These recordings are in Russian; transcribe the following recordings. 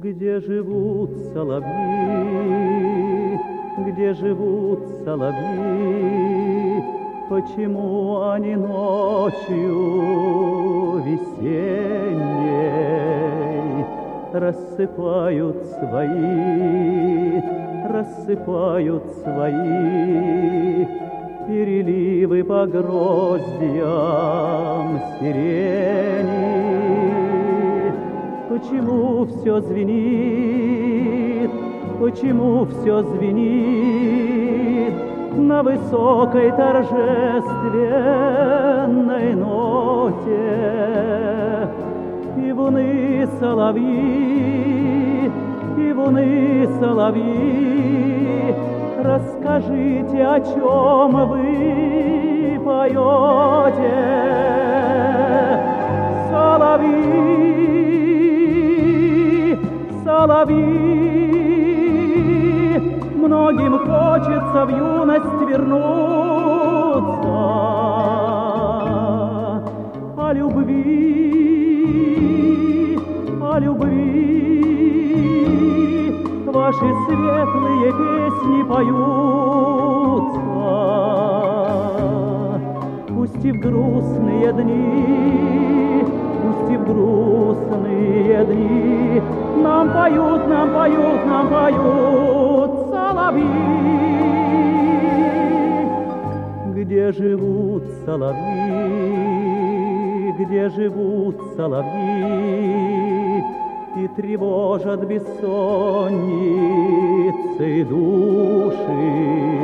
Где живут соловьи, где живут соловьи, почему они ночью весенней рассыпают свои переливы по гроздьям сирени? Почему все звенит, почему все звенит на высокой торжественной ноте? Пивуны соловьи, пивуны соловьи, расскажите, о чем вы поете? Соловьи, соловьи, многим хочется в юность вернуться, о любви, о любви ваши светлые песни поются. Пусть и в грустные дни, пусть и в грустные дни нам поют, нам поют, нам поют соловьи. Где живут соловьи, где живут соловьи, и тревожат бессонницей души.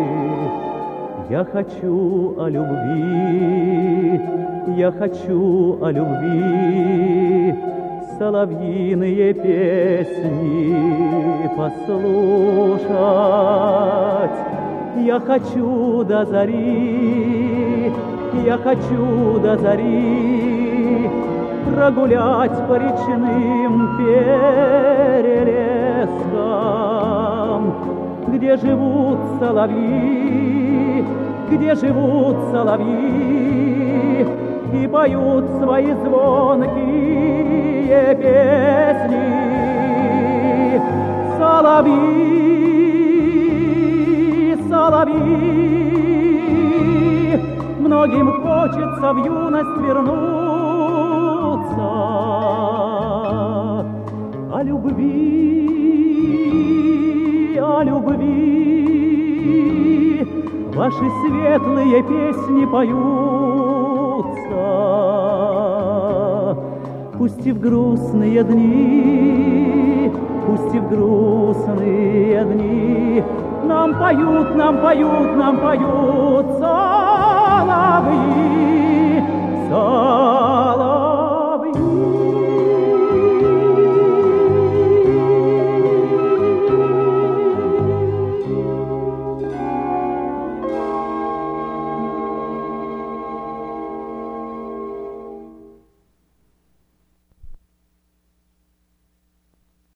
Я хочу о любви, я хочу о любви, соловьиные песни послушать. Я хочу до зари, я хочу до зари прогулять по речным перелескам, где живут соловьи, где живут соловьи и поют свои звонкие песни. Соловьи, соловьи, многим хочется в юность вернуться, о любви, о любви ваши светлые песни поются. Пусть и в грустные дни, пусть и в грустные дни нам поют, нам поют, нам поют